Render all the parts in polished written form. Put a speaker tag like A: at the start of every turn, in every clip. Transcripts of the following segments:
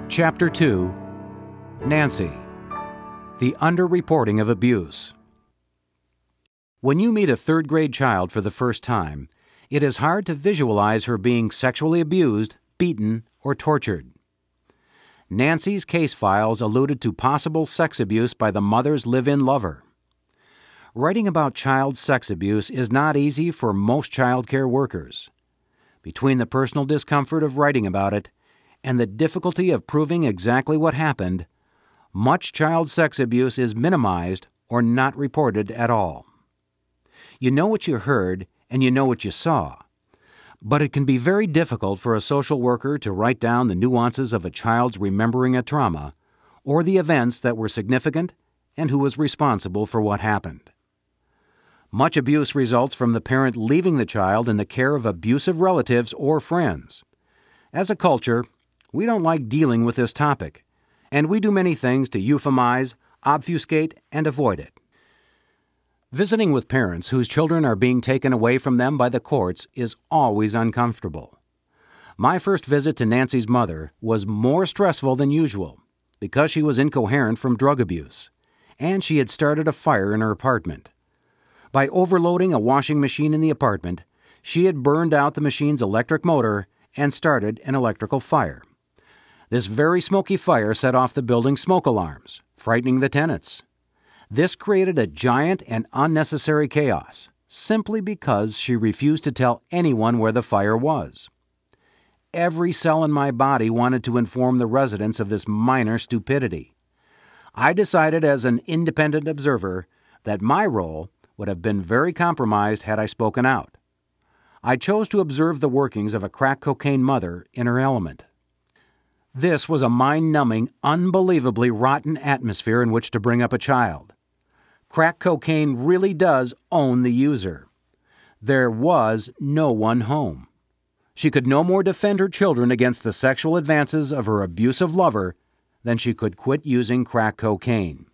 A: Chapter 2, Nancy, the Underreporting of Abuse. When you meet a third-grade child for the first time, it is hard to visualize her being sexually abused, beaten, or tortured. Nancy's case files alluded to possible sex abuse by the mother's live-in lover. Writing about child sex abuse is not easy for most child care workers. Between the personal discomfort of writing about it and the difficulty of proving exactly what happened, much child sex abuse is minimized or not reported at all. You know what you heard and you know what you saw, but it can be very difficult for a social worker to write down the nuances of a child's remembering a trauma or the events that were significant and who was responsible for what happened. Much abuse results from the parent leaving the child in the care of abusive relatives or friends. As a culture, we don't like dealing with this topic, and we do many things to euphemize, obfuscate, and avoid it. Visiting with parents whose children are being taken away from them by the courts is always uncomfortable. My first visit to Nancy's mother was more stressful than usual because she was incoherent from drug abuse, and she had started a fire in her apartment. By overloading a washing machine in the apartment, she had burned out the machine's electric motor and started an electrical fire. This very smoky fire set off the building's smoke alarms, frightening the tenants. This created a giant and unnecessary chaos, simply because she refused to tell anyone where the fire was. Every cell in my body wanted to inform the residents of this minor stupidity. I decided as an independent observer that my role would have been very compromised had I spoken out. I chose to observe the workings of a crack cocaine mother in her element. This was a mind-numbing, unbelievably rotten atmosphere in which to bring up a child. Crack cocaine really does own the user. There was no one home. She could no more defend her children against the sexual advances of her abusive lover than she could quit using crack cocaine.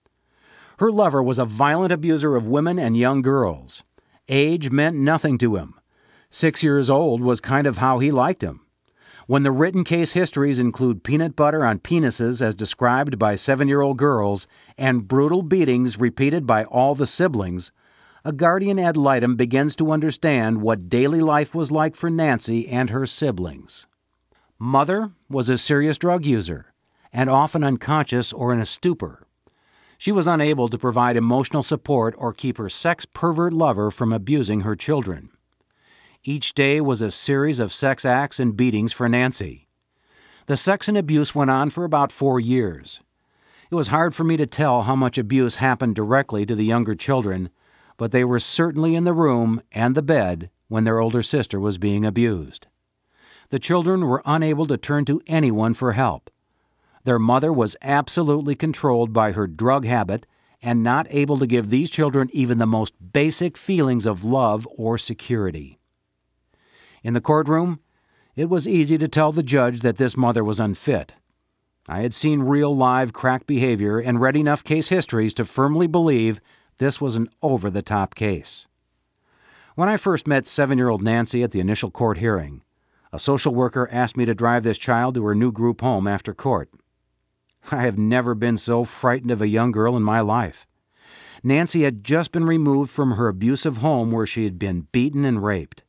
A: Her lover was a violent abuser of women and young girls. Age meant nothing to him. 6 years old was kind of how he liked him. When the written case histories include peanut butter on penises as described by 7-year-old girls and brutal beatings repeated by all the siblings, a guardian ad litem begins to understand what daily life was like for Nancy and her siblings. Mother was a serious drug user and often unconscious or in a stupor. She was unable to provide emotional support or keep her sex pervert lover from abusing her children. Each day was a series of sex acts and beatings for Nancy. The sex and abuse went on for about 4 years. It was hard for me to tell how much abuse happened directly to the younger children, but they were certainly in the room and the bed when their older sister was being abused. The children were unable to turn to anyone for help. Their mother was absolutely controlled by her drug habit and not able to give these children even the most basic feelings of love or security. In the courtroom, it was easy to tell the judge that this mother was unfit. I had seen real live crack behavior and read enough case histories to firmly believe this was an over-the-top case. When I first met 7-year-old Nancy at the initial court hearing, a social worker asked me to drive this child to her new group home after court. I have never been so frightened of a young girl in my life. Nancy had just been removed from her abusive home where she had been beaten and raped.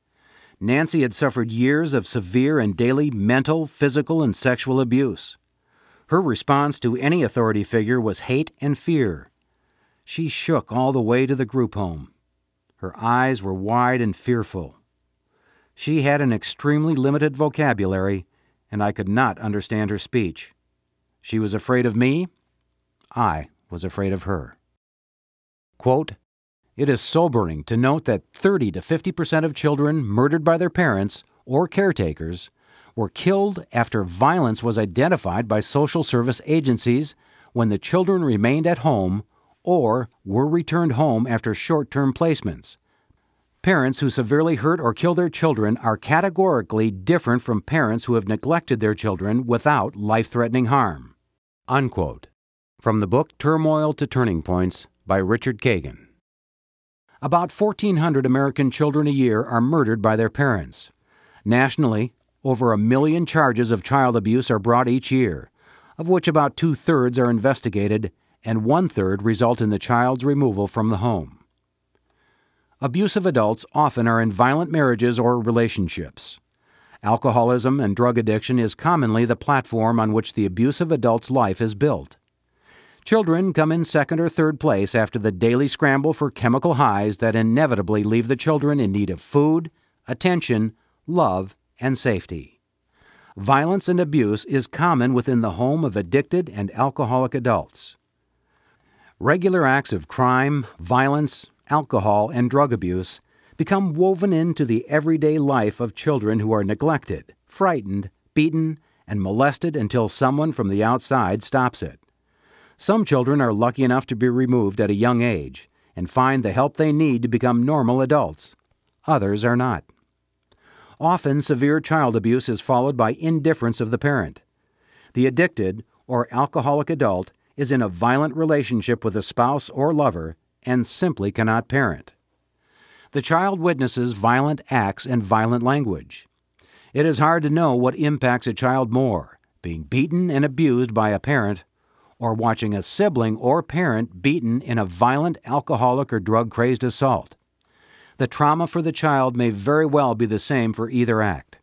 A: Nancy had suffered years of severe and daily mental, physical, and sexual abuse. Her response to any authority figure was hate and fear. She shook all the way to the group home. Her eyes were wide and fearful. She had an extremely limited vocabulary, and I could not understand her speech. She was afraid of me. I was afraid of her. Quote, "It is sobering to note that 30 to 50% of children murdered by their parents or caretakers were killed after violence was identified by social service agencies when the children remained at home or were returned home after short-term placements. Parents who severely hurt or kill their children are categorically different from parents who have neglected their children without life-threatening harm." Unquote. From the book Turmoil to Turning Points by Richard Kagan. About 1,400 American children a year are murdered by their parents. Nationally, Over 1 million charges of child abuse are brought each year, of which about 2/3 are investigated and 1/3 result in the child's removal from the home. Abusive adults often are in violent marriages or relationships. Alcoholism and drug addiction is commonly the platform on which the abusive adult's life is built. Children come in second or third place after the daily scramble for chemical highs that inevitably leave the children in need of food, attention, love, and safety. Violence and abuse is common within the home of addicted and alcoholic adults. Regular acts of crime, violence, alcohol, and drug abuse become woven into the everyday life of children who are neglected, frightened, beaten, and molested until someone from the outside stops it. Some children are lucky enough to be removed at a young age and find the help they need to become normal adults. Others are not. Often, severe child abuse is followed by indifference of the parent. The addicted or alcoholic adult is in a violent relationship with a spouse or lover and simply cannot parent. The child witnesses violent acts and violent language. It is hard to know what impacts a child more, being beaten and abused by a parent or watching a sibling or parent beaten in a violent alcoholic or drug-crazed assault. The trauma for the child may very well be the same for either act.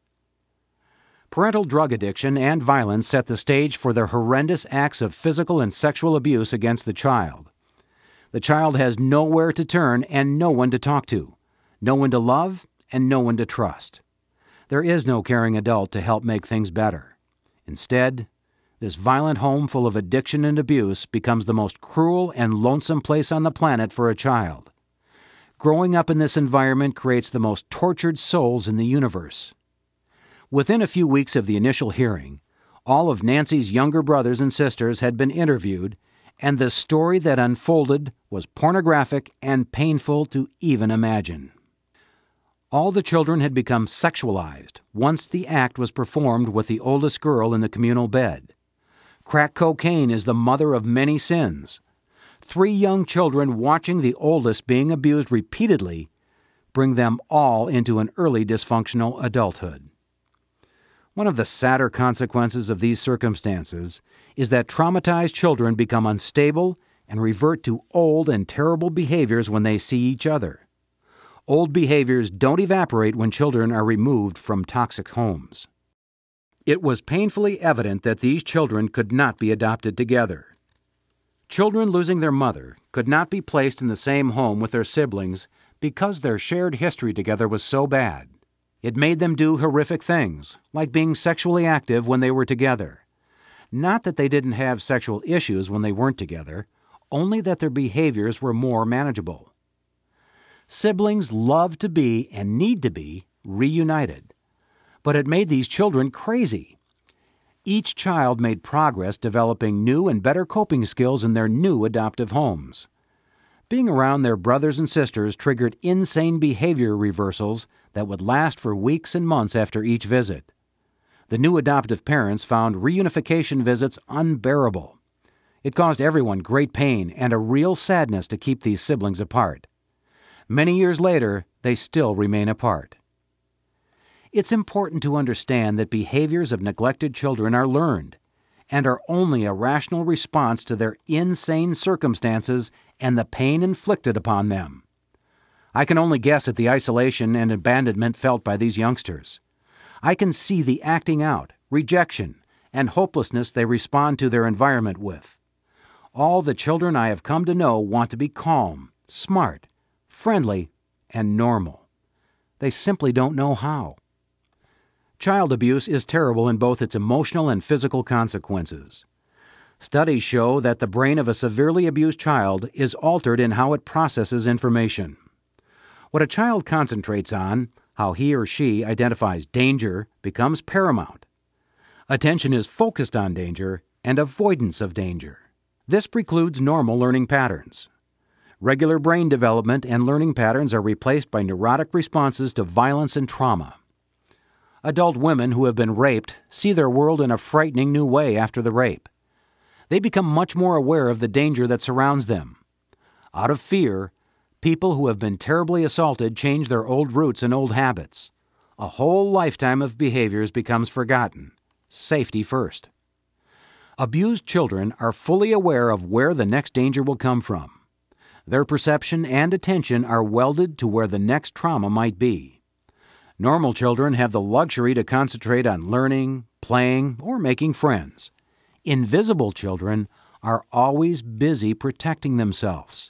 A: Parental drug addiction and violence set the stage for the horrendous acts of physical and sexual abuse against the child. The child has nowhere to turn and no one to talk to, no one to love and no one to trust. There is no caring adult to help make things better. Instead, this violent home full of addiction and abuse becomes the most cruel and lonesome place on the planet for a child. Growing up in this environment creates the most tortured souls in the universe. Within a few weeks of the initial hearing, all of Nancy's younger brothers and sisters had been interviewed, and the story that unfolded was pornographic and painful to even imagine. All the children had become sexualized once the act was performed with the oldest girl in the communal bed. Crack cocaine is the mother of many sins. 3 young children watching the oldest being abused repeatedly bring them all into an early dysfunctional adulthood. One of the sadder consequences of these circumstances is that traumatized children become unstable and revert to old and terrible behaviors when they see each other. Old behaviors don't evaporate when children are removed from toxic homes. It was painfully evident that these children could not be adopted together. Children losing their mother could not be placed in the same home with their siblings because their shared history together was so bad. It made them do horrific things, like being sexually active when they were together. Not that they didn't have sexual issues when they weren't together, only that their behaviors were more manageable. Siblings love to be and need to be reunited, but it made these children crazy. Each child made progress developing new and better coping skills in their new adoptive homes. Being around their brothers and sisters triggered insane behavior reversals that would last for weeks and months after each visit. The new adoptive parents found reunification visits unbearable. It caused everyone great pain and a real sadness to keep these siblings apart. Many years later, they still remain apart. It's important to understand that behaviors of neglected children are learned and are only a rational response to their insane circumstances and the pain inflicted upon them. I can only guess at the isolation and abandonment felt by these youngsters. I can see the acting out, rejection, and hopelessness they respond to their environment with. All the children I have come to know want to be calm, smart, friendly, and normal. They simply don't know how. Child abuse is terrible in both its emotional and physical consequences. Studies show that the brain of a severely abused child is altered in how it processes information. What a child concentrates on, how he or she identifies danger, becomes paramount. Attention is focused on danger and avoidance of danger. This precludes normal learning patterns. Regular brain development and learning patterns are replaced by neurotic responses to violence and trauma. Adult women who have been raped see their world in a frightening new way after the rape. They become much more aware of the danger that surrounds them. Out of fear, people who have been terribly assaulted change their old routes and old habits. A whole lifetime of behaviors becomes forgotten. Safety first. Abused children are fully aware of where the next danger will come from. Their perception and attention are welded to where the next trauma might be. Normal children have the luxury to concentrate on learning, playing, or making friends. Invisible children are always busy protecting themselves.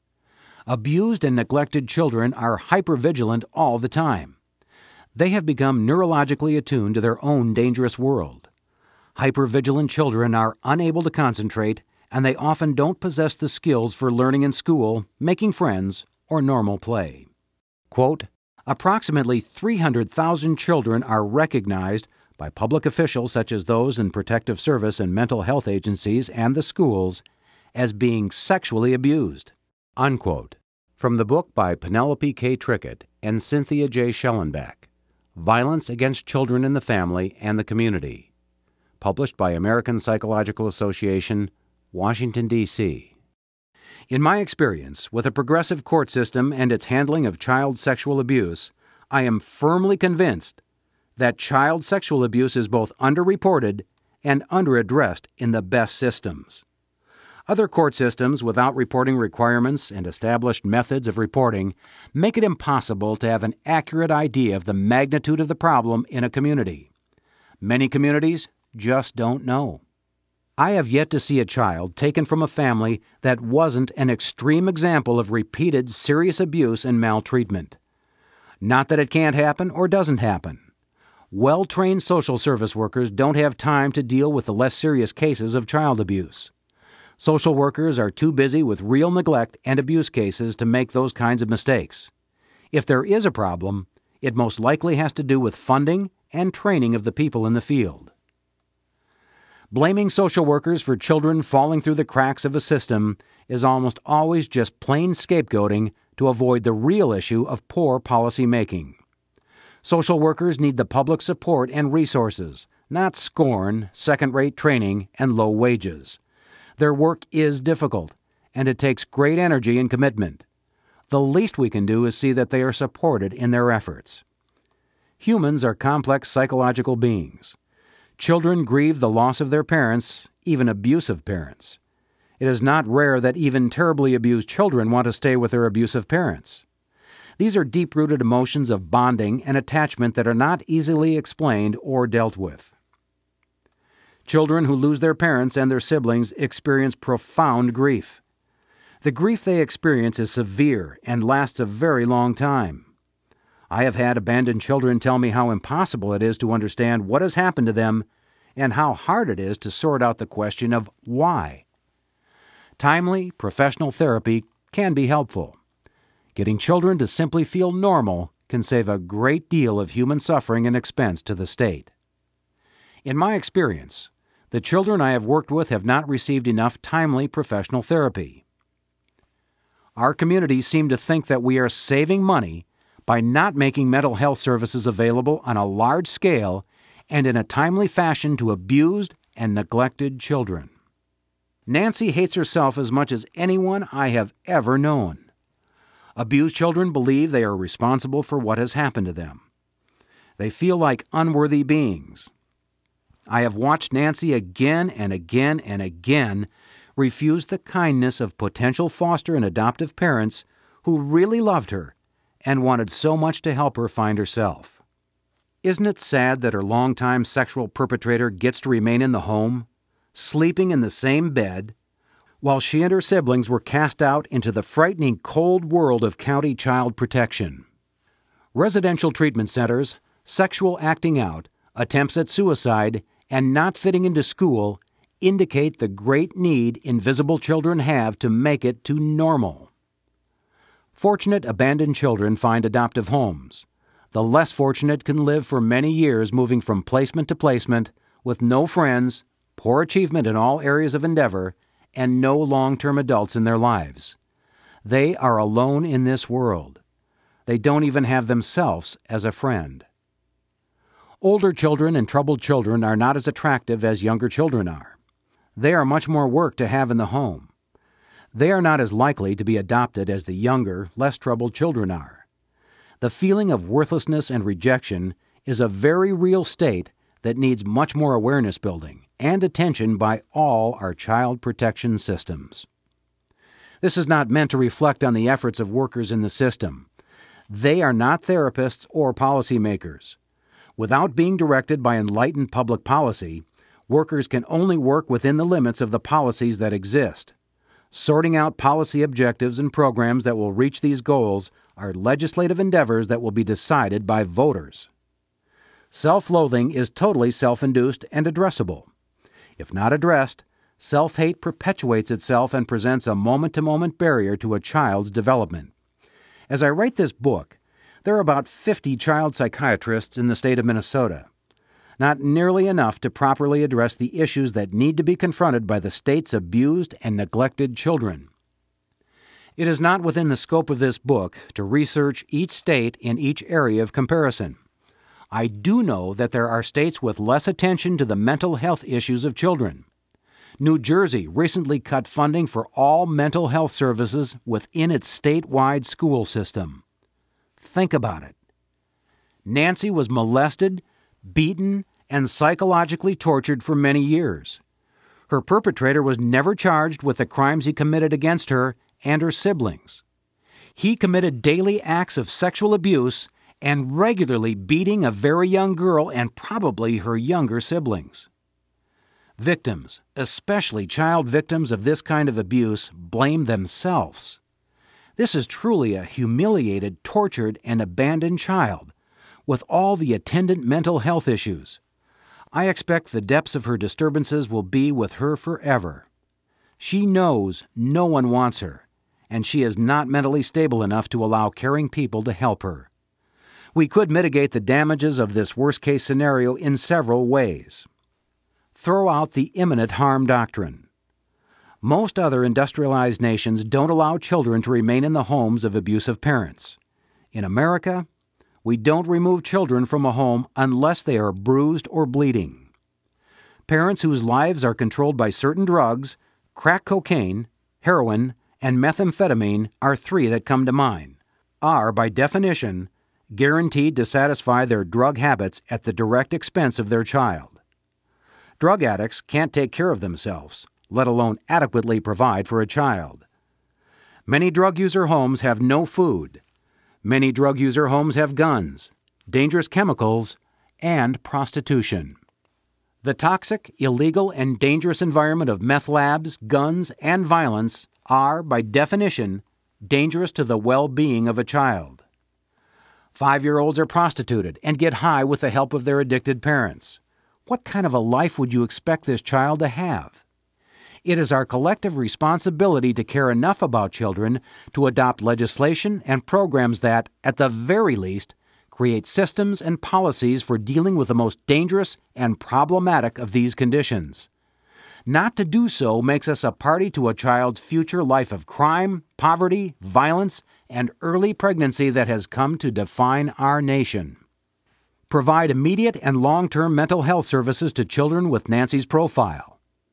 A: Abused and neglected children are hypervigilant all the time. They have become neurologically attuned to their own dangerous world. Hypervigilant children are unable to concentrate, and they often don't possess the skills for learning in school, making friends, or normal play. Quote, approximately 300,000 children are recognized by public officials such as those in protective service and mental health agencies and the schools as being sexually abused. Unquote. From the book by Penelope K. Trickett and Cynthia J. Schellenbach, Violence Against Children in the Family and the Community. Published by American Psychological Association, Washington, D.C. In my experience with a progressive court system and its handling of child sexual abuse, I am firmly convinced that child sexual abuse is both underreported and underaddressed in the best systems. Other court systems without reporting requirements and established methods of reporting make it impossible to have an accurate idea of the magnitude of the problem in a community. Many communities just don't know. I have yet to see a child taken from a family that wasn't an extreme example of repeated serious abuse and maltreatment. Not that it can't happen or doesn't happen. Well-trained social service workers don't have time to deal with the less serious cases of child abuse. Social workers are too busy with real neglect and abuse cases to make those kinds of mistakes. If there is a problem, it most likely has to do with funding and training of the people in the field. Blaming social workers for children falling through the cracks of a system is almost always just plain scapegoating to avoid the real issue of poor policy making. Social workers need the public support and resources, not scorn, second-rate training, and low wages. Their work is difficult, and it takes great energy and commitment. The least we can do is see that they are supported in their efforts. Humans are complex psychological beings. Children grieve the loss of their parents, even abusive parents. It is not rare that even terribly abused children want to stay with their abusive parents. These are deep-rooted emotions of bonding and attachment that are not easily explained or dealt with. Children who lose their parents and their siblings experience profound grief. The grief they experience is severe and lasts a very long time. I have had abandoned children tell me how impossible it is to understand what has happened to them and how hard it is to sort out the question of why. Timely, professional therapy can be helpful. Getting children to simply feel normal can save a great deal of human suffering and expense to the state. In my experience, the children I have worked with have not received enough timely professional therapy. Our communities seem to think that we are saving money by not making mental health services available on a large scale and in a timely fashion to abused and neglected children. Nancy hates herself as much as anyone I have ever known. Abused children believe they are responsible for what has happened to them. They feel like unworthy beings. I have watched Nancy again and again and again refuse the kindness of potential foster and adoptive parents who really loved her and wanted so much to help her find herself. Isn't it sad that her longtime sexual perpetrator gets to remain in the home, sleeping in the same bed, while she and her siblings were cast out into the frightening cold world of county child protection? Residential treatment centers, sexual acting out, attempts at suicide, and not fitting into school indicate the great need invisible children have to make it to normal. Fortunate abandoned children find adoptive homes. The less fortunate can live for many years moving from placement to placement with no friends, poor achievement in all areas of endeavor, and no long-term adults in their lives. They are alone in this world. They don't even have themselves as a friend. Older children and troubled children are not as attractive as younger children are. They are much more work to have in the home. They are not as likely to be adopted as the younger, less troubled children are. The feeling of worthlessness and rejection is a very real state that needs much more awareness building and attention by all our child protection systems. This is not meant to reflect on the efforts of workers in the system. They are not therapists or policymakers. Without being directed by enlightened public policy, workers can only work within the limits of the policies that exist. Sorting out policy objectives and programs that will reach these goals are legislative endeavors that will be decided by voters. Self-loathing is totally self-induced and addressable. If not addressed, self-hate perpetuates itself and presents a moment-to-moment barrier to a child's development. As I write this book, there are about 50 child psychiatrists in the state of Minnesota. Not nearly enough to properly address the issues that need to be confronted by the state's abused and neglected children. It is not within the scope of this book to research each state in each area of comparison. I do know that there are states with less attention to the mental health issues of children. New Jersey recently cut funding for all mental health services within its statewide school system. Think about it. Nancy was molested, beaten, and psychologically tortured for many years. Her perpetrator was never charged with the crimes he committed against her and her siblings. He committed daily acts of sexual abuse and regularly beating a very young girl and probably her younger siblings. Victims, especially child victims of this kind of abuse, blame themselves. This is truly a humiliated, tortured, and abandoned child, with all the attendant mental health issues. I expect the depths of her disturbances will be with her forever. She knows no one wants her, and she is not mentally stable enough to allow caring people to help her. We could mitigate the damages of this worst-case scenario in several ways. Throw out the imminent harm doctrine. Most other industrialized nations don't allow children to remain in the homes of abusive parents. In America, we don't remove children from a home unless they are bruised or bleeding. Parents whose lives are controlled by certain drugs, crack cocaine, heroin, and methamphetamine are three that come to mind, are, by definition, guaranteed to satisfy their drug habits at the direct expense of their child. Drug addicts can't take care of themselves, let alone adequately provide for a child. Many drug user homes have no food. Many drug user homes have guns, dangerous chemicals, and prostitution. The toxic, illegal, and dangerous environment of meth labs, guns, and violence are, by definition, dangerous to the well-being of a child. 5-year-olds are prostituted and get high with the help of their addicted parents. What kind of a life would you expect this child to have? It is our collective responsibility to care enough about children to adopt legislation and programs that, at the very least, create systems and policies for dealing with the most dangerous and problematic of these conditions. Not to do so makes us a party to a child's future life of crime, poverty, violence, and early pregnancy that has come to define our nation. Provide immediate and long-term mental health services to children with Nancy's profile.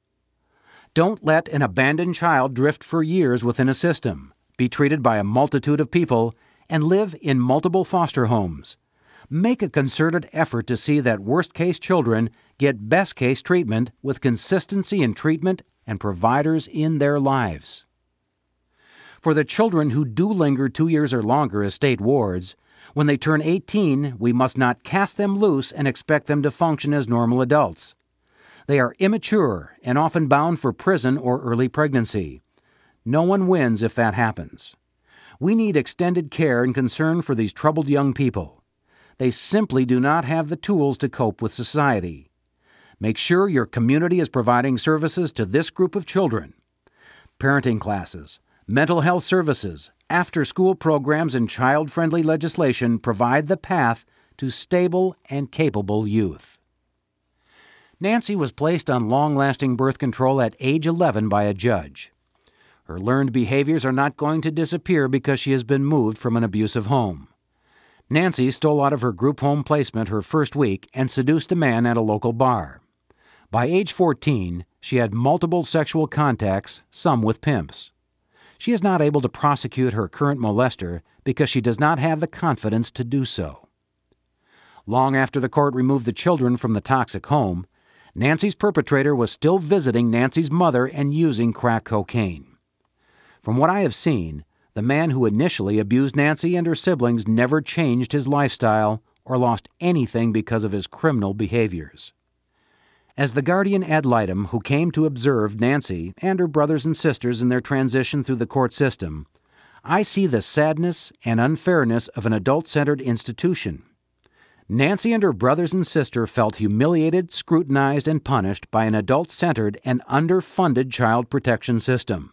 A: Don't let an abandoned child drift for years within a system, be treated by a multitude of people, and live in multiple foster homes. Make a concerted effort to see that worst-case children get best-case treatment with consistency in treatment and providers in their lives. For the children who do linger 2 years or longer as state wards, when they turn 18, we must not cast them loose and expect them to function as normal adults. They are immature and often bound for prison or early pregnancy. No one wins if that happens. We need extended care and concern for these troubled young people. They simply do not have the tools to cope with society. Make sure your community is providing services to this group of children. Parenting classes, mental health services, after-school programs, and child-friendly legislation provide the path to stable and capable youth. Nancy was placed on long-lasting birth control at age 11 by a judge. Her learned behaviors are not going to disappear because she has been moved from an abusive home. Nancy stole out of her group home placement her first week and seduced a man at a local bar. By age 14, she had multiple sexual contacts, some with pimps. She is not able to prosecute her current molester because she does not have the confidence to do so. Long after the court removed the children from the toxic home, Nancy's perpetrator was still visiting Nancy's mother and using crack cocaine. From what I have seen, the man who initially abused Nancy and her siblings never changed his lifestyle or lost anything because of his criminal behaviors. As the guardian ad litem who came to observe Nancy and her brothers and sisters in their transition through the court system, I see the sadness and unfairness of an adult-centered institution. Nancy and her brothers and sister felt humiliated, scrutinized, and punished by an adult-centered and underfunded child protection system.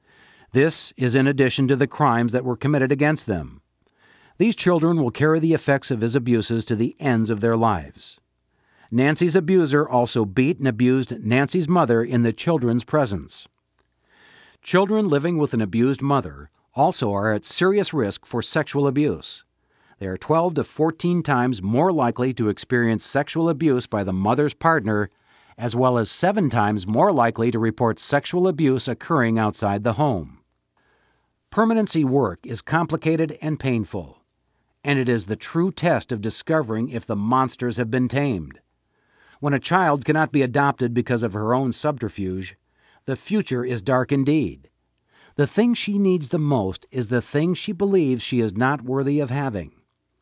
A: This is in addition to the crimes that were committed against them. These children will carry the effects of his abuses to the ends of their lives. Nancy's abuser also beat and abused Nancy's mother in the children's presence. Children living with an abused mother also are at serious risk for sexual abuse. They are 12 to 14 times more likely to experience sexual abuse by the mother's partner, as well as 7 times more likely to report sexual abuse occurring outside the home. Permanency work is complicated and painful, and it is the true test of discovering if the monsters have been tamed. When a child cannot be adopted because of her own subterfuge, the future is dark indeed. The thing she needs the most is the thing she believes she is not worthy of having.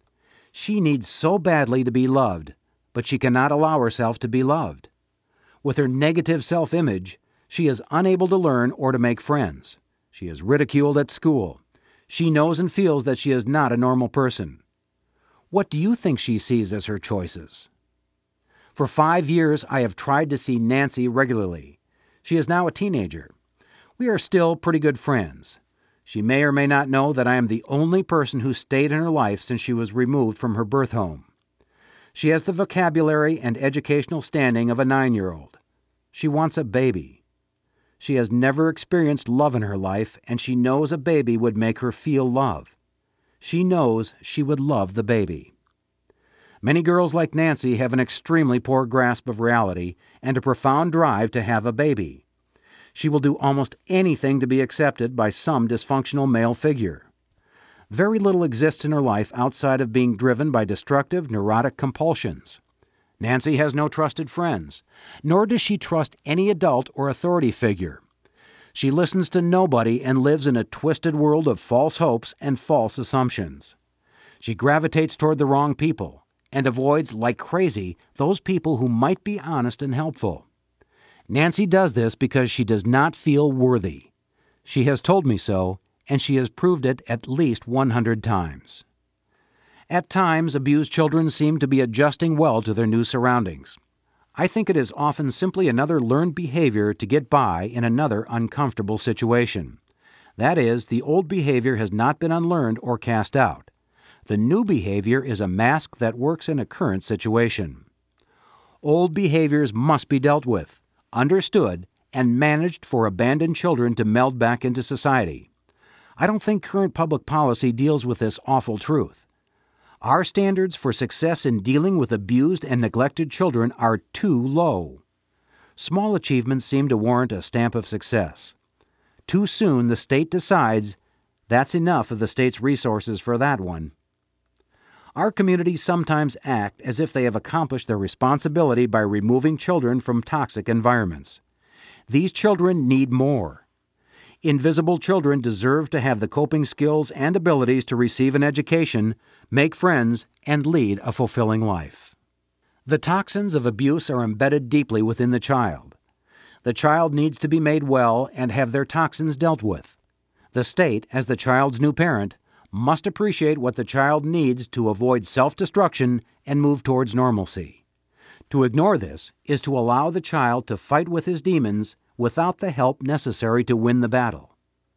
A: She needs so badly to be loved, but she cannot allow herself to be loved. With her negative self-image, she is unable to learn or to make friends. She is ridiculed at school. She knows and feels that she is not a normal person. What do you think she sees as her choices? For 5 years, I have tried to see Nancy regularly. She is now a teenager. We are still pretty good friends. She may or may not know that I am the only person who stayed in her life since she was removed from her birth home. She has the vocabulary and educational standing of a 9-year-old. She wants a baby. She has never experienced love in her life, and she knows a baby would make her feel love. She knows she would love the baby. Many girls like Nancy have an extremely poor grasp of reality and a profound drive to have a baby. She will do almost anything to be accepted by some dysfunctional male figure. Very little exists in her life outside of being driven by destructive, neurotic compulsions. Nancy has no trusted friends, nor does she trust any adult or authority figure. She listens to nobody and lives in a twisted world of false hopes and false assumptions. She gravitates toward the wrong people and avoids, like crazy, those people who might be honest and helpful. Nancy does this because she does not feel worthy. She has told me so, and she has proved it at least 100 times. At times, abused children seem to be adjusting well to their new surroundings. I think it is often simply another learned behavior to get by in another uncomfortable situation. That is, the old behavior has not been unlearned or cast out. The new behavior is a mask that works in a current situation. Old behaviors must be dealt with, understood, and managed for abandoned children to meld back into society. I don't think current public policy deals with this awful truth. Our standards for success in dealing with abused and neglected children are too low. Small achievements seem to warrant a stamp of success. Too soon the state decides that's enough of the state's resources for that one. Our communities sometimes act as if they have accomplished their responsibility by removing children from toxic environments. These children need more. Invisible children deserve to have the coping skills and abilities to receive an education, make friends, and lead a fulfilling life. The toxins of abuse are embedded deeply within the child. The child needs to be made well and have their toxins dealt with. The state, as the child's new parent, must appreciate what the child needs to avoid self-destruction and move towards normalcy. To ignore this is to allow the child to fight with his demons without the help necessary to win the battle.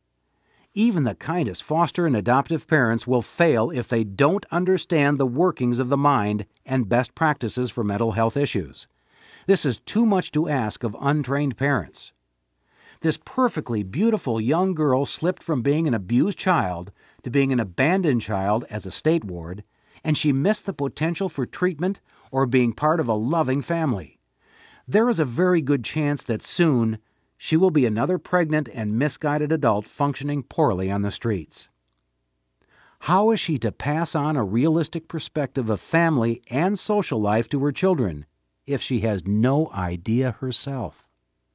A: Even the kindest foster and adoptive parents will fail if they don't understand the workings of the mind and best practices for mental health issues. This is too much to ask of untrained parents. This perfectly beautiful young girl slipped from being an abused child to being an abandoned child as a state ward, and she missed the potential for treatment or being part of a loving family. There is a very good chance that soon she will be another pregnant and misguided adult functioning poorly on the streets. How is she to pass on a realistic perspective of family and social life to her children if she has no idea herself?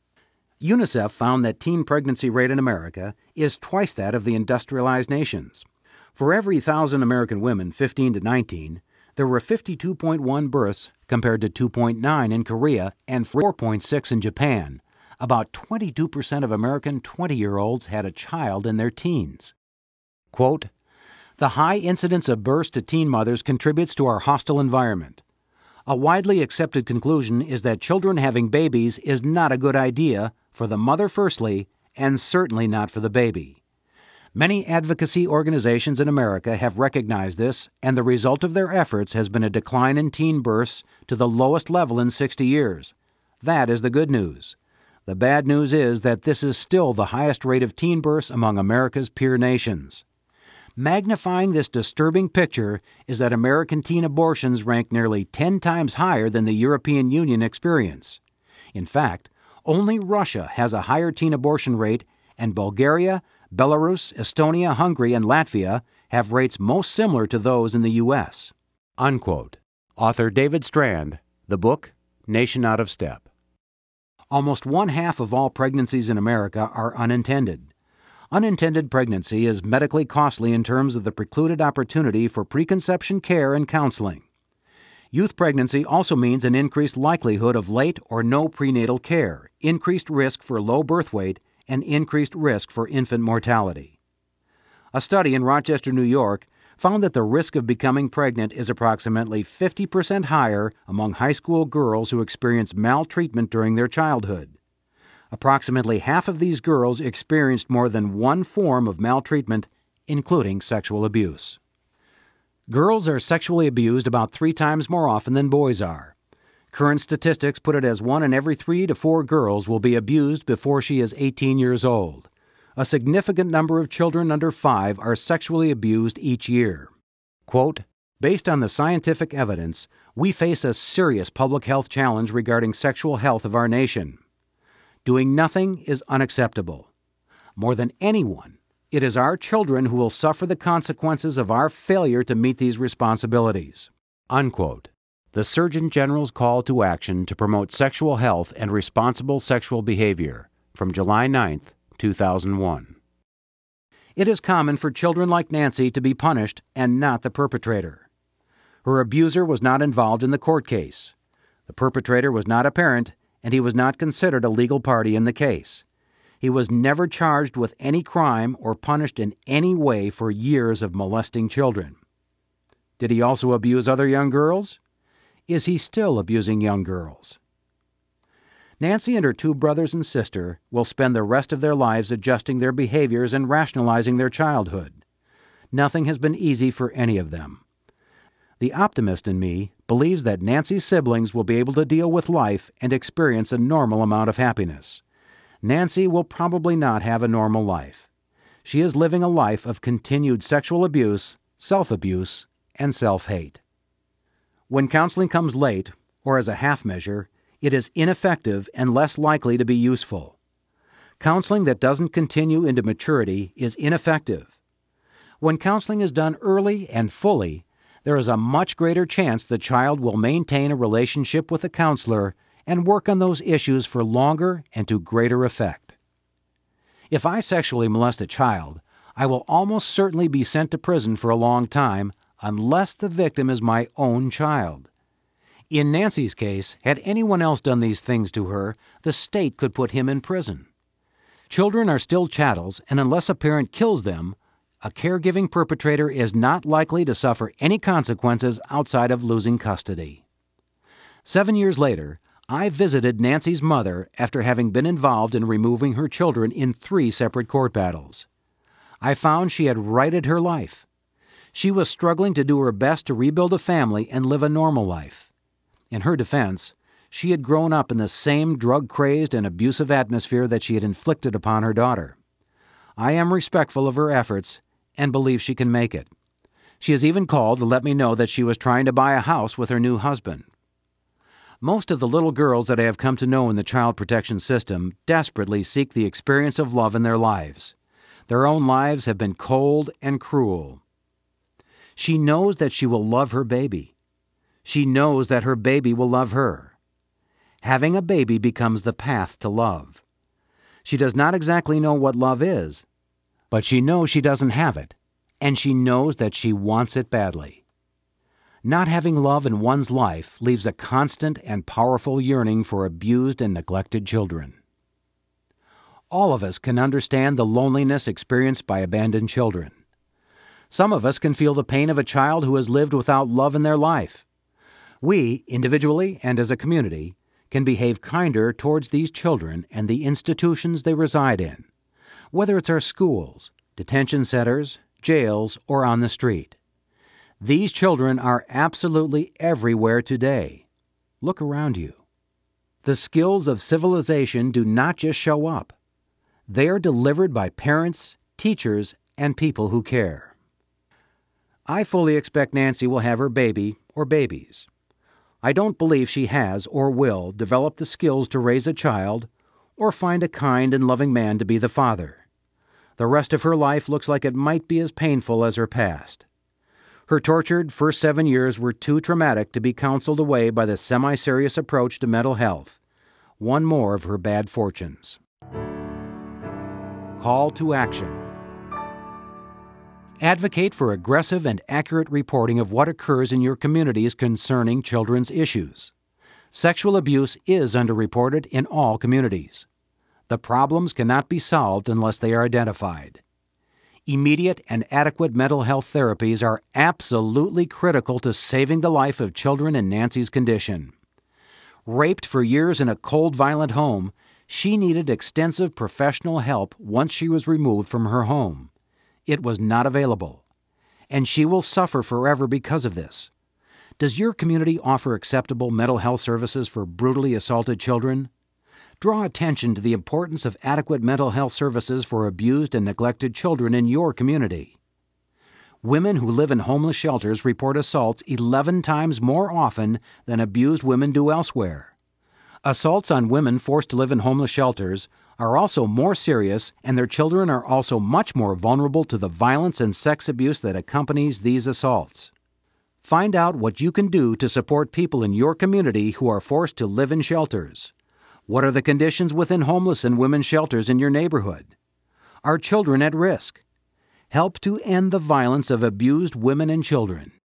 A: UNICEF found that teen pregnancy rate in America is twice that of the industrialized nations. For every 1,000 American women 15 to 19, there were 52.1 births compared to 2.9 in Korea and 4.6 in Japan. About 22% of American 20-year-olds had a child in their teens. Quote, "The high incidence of births to teen mothers contributes to our hostile environment. A widely accepted conclusion is that children having babies is not a good idea for the mother firstly, and certainly not for the baby. Many advocacy organizations in America have recognized this, and the result of their efforts has been a decline in teen births to the lowest level in 60 years. That is the good news. The bad news is that this is still the highest rate of teen births among America's peer nations. Magnifying this disturbing picture is that American teen abortions rank nearly 10 times higher than the European Union experience. In fact, only Russia has a higher teen abortion rate, and Bulgaria, Belarus, Estonia, Hungary, and Latvia have rates most similar to those in the U.S." Unquote. Author David Strand, the book, Nation Out of Step. Almost one-half of all pregnancies in America are unintended. Unintended pregnancy is medically costly in terms of the precluded opportunity for preconception care and counseling. Youth pregnancy also means an increased likelihood of late or no prenatal care, increased risk for low birth weight, and increased risk for infant mortality. A study in Rochester, New York, found that the risk of becoming pregnant is approximately 50% higher among high school girls who experience maltreatment during their childhood. Approximately half of these girls experienced more than one form of maltreatment, including sexual abuse. Girls are sexually abused about 3 times more often than boys are. Current statistics put it as 1 in every 3 to 4 girls will be abused before she is 18 years old. A significant number of children under 5 are sexually abused each year. Quote, "Based on the scientific evidence, we face a serious public health challenge regarding sexual health of our nation. Doing nothing is unacceptable. More than anyone, it is our children who will suffer the consequences of our failure to meet these responsibilities." Unquote. The Surgeon General's Call to Action to Promote Sexual Health and Responsible Sexual Behavior, from July 9, 2001. It is common for children like Nancy to be punished and not the perpetrator. Her abuser was not involved in the court case. The perpetrator was not a parent, and he was not considered a legal party in the case. He was never charged with any crime or punished in any way for years of molesting children. Did he also abuse other young girls? Is he still abusing young girls? Nancy and her 2 brothers and sister will spend the rest of their lives adjusting their behaviors and rationalizing their childhood. Nothing has been easy for any of them. The optimist in me believes that Nancy's siblings will be able to deal with life and experience a normal amount of happiness. Nancy will probably not have a normal life. She is living a life of continued sexual abuse, self-abuse, and self-hate. When counseling comes late, or as a half measure, it is ineffective and less likely to be useful. Counseling that doesn't continue into maturity is ineffective. When counseling is done early and fully, there is a much greater chance the child will maintain a relationship with the counselor and work on those issues for longer and to greater effect. If I sexually molest a child, I will almost certainly be sent to prison for a long time unless the victim is my own child. In Nancy's case, had anyone else done these things to her, the state could put him in prison. Children are still chattels, and unless a parent kills them, a caregiving perpetrator is not likely to suffer any consequences outside of losing custody. 7 years later, I visited Nancy's mother after having been involved in removing her children in 3 separate court battles. I found she had righted her life. She was struggling to do her best to rebuild a family and live a normal life. In her defense, she had grown up in the same drug-crazed and abusive atmosphere that she had inflicted upon her daughter. I am respectful of her efforts and believe she can make it. She has even called to let me know that she was trying to buy a house with her new husband. Most of the little girls that I have come to know in the child protection system desperately seek the experience of love in their lives. Their own lives have been cold and cruel. She knows that she will love her baby. She knows that her baby will love her. Having a baby becomes the path to love. She does not exactly know what love is, but she knows she doesn't have it, and she knows that she wants it badly. Not having love in one's life leaves a constant and powerful yearning for abused and neglected children. All of us can understand the loneliness experienced by abandoned children. Some of us can feel the pain of a child who has lived without love in their life. We, individually and as a community, can behave kinder towards these children and the institutions they reside in, whether it's our schools, detention centers, jails, or on the street. These children are absolutely everywhere today. Look around you. The skills of civilization do not just show up. They are delivered by parents, teachers, and people who care. I fully expect Nancy will have her baby or babies. I don't believe she has or will develop the skills to raise a child or find a kind and loving man to be the father. The rest of her life looks like it might be as painful as her past. Her tortured first 7 years were too traumatic to be counseled away by the semi-serious approach to mental health, one more of her bad fortunes. Call to action. Advocate for aggressive and accurate reporting of what occurs in your communities concerning children's issues. Sexual abuse is underreported in all communities. The problems cannot be solved unless they are identified. Immediate and adequate mental health therapies are absolutely critical to saving the life of children in Nancy's condition. Raped for years in a cold, violent home, she needed extensive professional help once she was removed from her home. It was not available, and she will suffer forever because of this. Does your community offer acceptable mental health services for brutally assaulted children? Draw attention to the importance of adequate mental health services for abused and neglected children in your community. Women who live in homeless shelters report assaults 11 times more often than abused women do elsewhere. Assaults on women forced to live in homeless shelters are also more serious, and their children are also much more vulnerable to the violence and sex abuse that accompanies these assaults. Find out what you can do to support people in your community who are forced to live in shelters. What are the conditions within homeless and women's shelters in your neighborhood? Are children at risk? Help to end the violence of abused women and children.